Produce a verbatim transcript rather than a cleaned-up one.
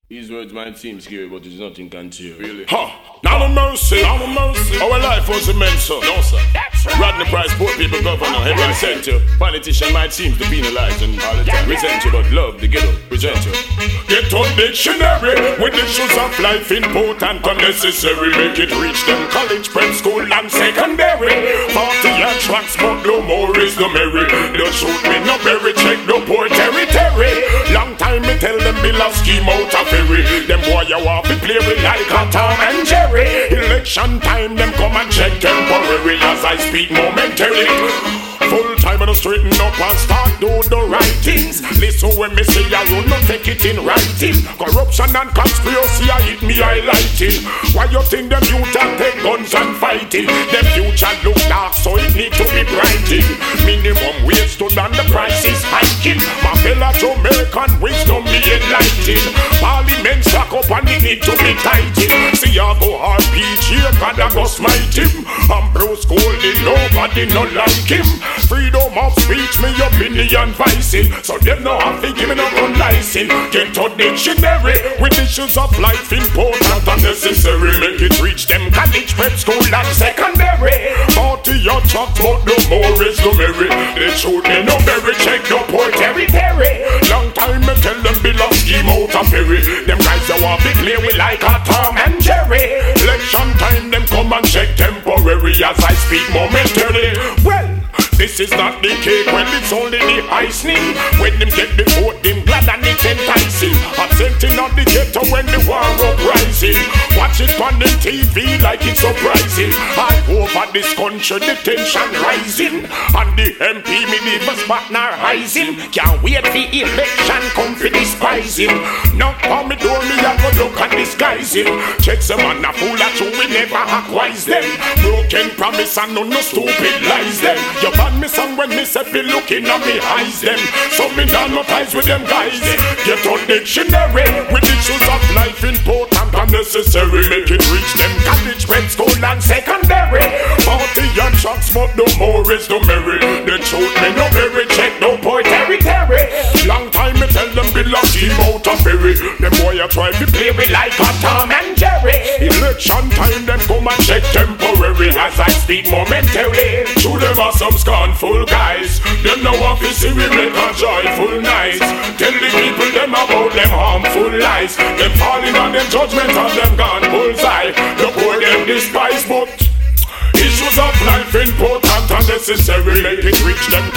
These words might seem scary, but there's nothing can cheer. Really? Ha! Now no mercy, now no mercy. Our life was immense, sir. No, sir. That's right. Rodney Price, poor people governor, heaven sent you. Politician might seem to penalize and all the time resent you, but love the ghetto, present you. Get on dictionary with issues of life important, unnecessary. Make it reach them college, prep school, and secondary. Forty and tracks, but no more is the merry. Don't shoot me, no berry, check no poor territory. Long time me tell them bill a scheme out of ferry. Them boy you want to play with like a Tom and Jerry. Election time them come and check temporary as I speak momentarily. Full time and straighten up and start do the right things. Listen when me say I run, not take it in writing. Corruption and conspiracy I hit me highlighting. Why you think them youth are take guns and fighting? Them future look dark so it need to be brighting. Minimum wage stood and the price is hiking. My fellow Jamaican wisdom me enlighten. Parliament stack up and it need to be tighten. See I go R P G, God I go smite him. I'm Bruce Golding, nobody no like him. Freedom of speech, me opinion vicing. So them no have to give me no gun license. Get to dictionary with issues of life important and necessary. Make it reach them college, prep school and secondary. Forty your trucks, but no more is no merry. They shoot me no berry, check no poor territory. Long time me tell them bill a scheme out of ferry. Them guys that want to play with like a Tom and Jerry. Election time them come and check temporary as I speak momentarily. Well, this is not the cake, well it's only the icing. When them get the vote, them glad and it's enticing. Absenting on the ghetto when the war uprising. Watch it on the T V like it's surprising. All over this country the tension rising. And the M P me never partner rising. Can't wait for election come for despising. Knock on me door me I go look and disguise him. Check some man a fool at you we never acquise them. Broken promise and no no stupid lies them. You ban me song when me say be looking at me eyes them. So me not no ties with them guys. Get on dictionary with issues of life important and necessary. Make it reach them college, prep school and secondary. Forty and tracks but no more is no merry. They shoot me no berry, check no poor territory. Long time me tell them be lucky out of ferry. Them boy a try to play with like a Tom and Jerry. Election time them come and check temporary as I speak momentarily. To them are some scornful guys. Them no want to see we make a joyful night. Tell the people them about them harmful lies. Them falling on them judgment and them gone bullseye. The poor them despise but issues of life important and necessary. Make it reach them